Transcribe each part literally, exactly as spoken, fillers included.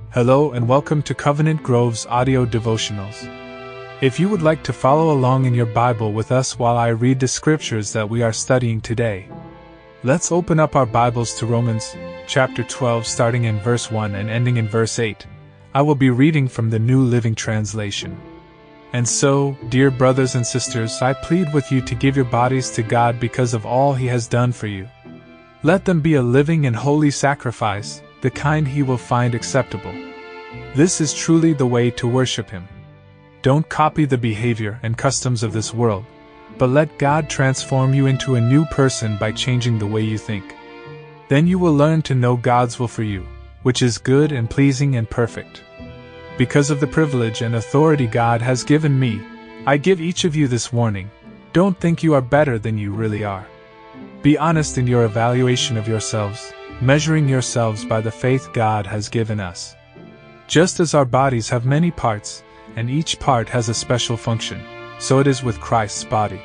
Hello and welcome to Covenant Grove's audio devotionals. If you would like to follow along in your Bible with us while I read the scriptures that we are studying today, let's open up our Bibles to Romans chapter twelve, starting in verse one and ending in verse eight. I will be reading from the New Living Translation. And so, dear brothers and sisters, I plead with you to give your bodies to God because of all He has done for you. Let them be a living and holy sacrifice, the kind He will find acceptable. This is truly the way to worship Him. Don't copy the behavior and customs of this world, but let God transform you into a new person by changing the way you think. Then you will learn to know God's will for you, which is good and pleasing and perfect. Because of the privilege and authority God has given me, I give each of you this warning: don't think you are better than you really are. Be honest in your evaluation of yourselves, measuring yourselves by the faith God has given us. Just as our bodies have many parts, and each part has a special function, so it is with Christ's body.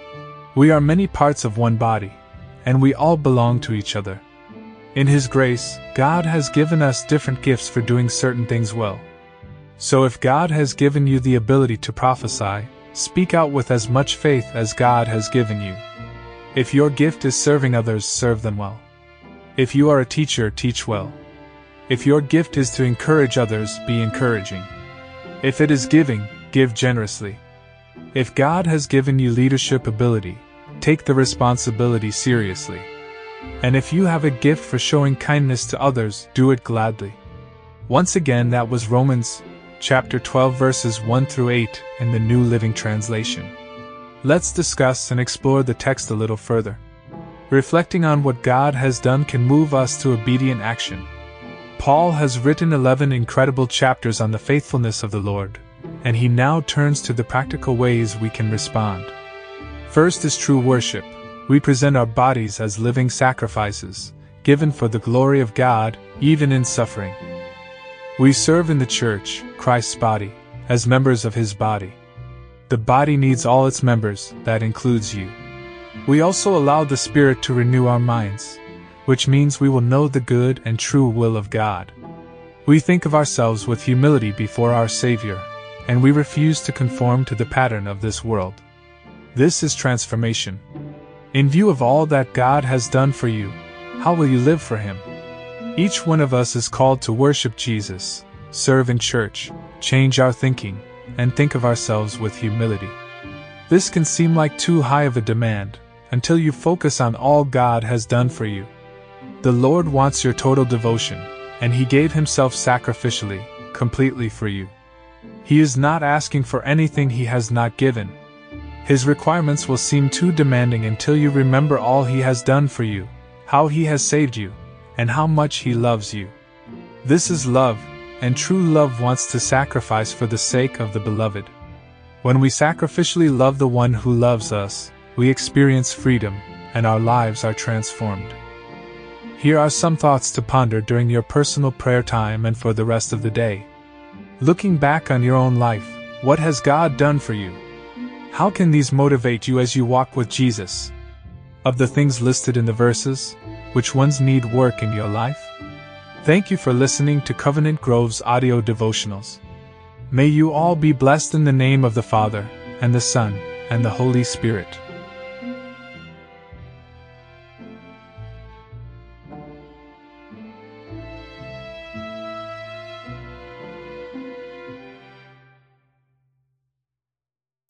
We are many parts of one body, and we all belong to each other. In His grace, God has given us different gifts for doing certain things well. So if God has given you the ability to prophesy, speak out with as much faith as God has given you. If your gift is serving others, serve them well. If you are a teacher, teach well. If your gift is to encourage others, be encouraging. If it is giving, give generously. If God has given you leadership ability, take the responsibility seriously. And if you have a gift for showing kindness to others, do it gladly. Once again, that was Romans chapter twelve verses one through eight in the New Living Translation. Let's discuss and explore the text a little further. Reflecting on what God has done can move us to obedient action. Paul has written eleven incredible chapters on the faithfulness of the Lord, and he now turns to the practical ways we can respond. First is true worship. We present our bodies as living sacrifices, given for the glory of God, even in suffering. We serve in the church, Christ's body, as members of His body. The body needs all its members, that includes you. We also allow the Spirit to renew our minds, which means we will know the good and true will of God. We think of ourselves with humility before our Savior, and we refuse to conform to the pattern of this world. This is transformation. In view of all that God has done for you, how will you live for Him? Each one of us is called to worship Jesus, serve in church, change our thinking, and think of ourselves with humility. This can seem like too high of a demand, until you focus on all God has done for you. The Lord wants your total devotion, and He gave Himself sacrificially, completely for you. He is not asking for anything He has not given. His requirements will seem too demanding until you remember all He has done for you, how He has saved you, and how much He loves you. This is love, and true love wants to sacrifice for the sake of the beloved. When we sacrificially love the one who loves us, we experience freedom, and our lives are transformed. Here are some thoughts to ponder during your personal prayer time and for the rest of the day. Looking back on your own life, what has God done for you? How can these motivate you as you walk with Jesus? Of the things listed in the verses, which ones need work in your life? Thank you for listening to Covenant Grove's audio devotionals. May you all be blessed in the name of the Father, and the Son, and the Holy Spirit.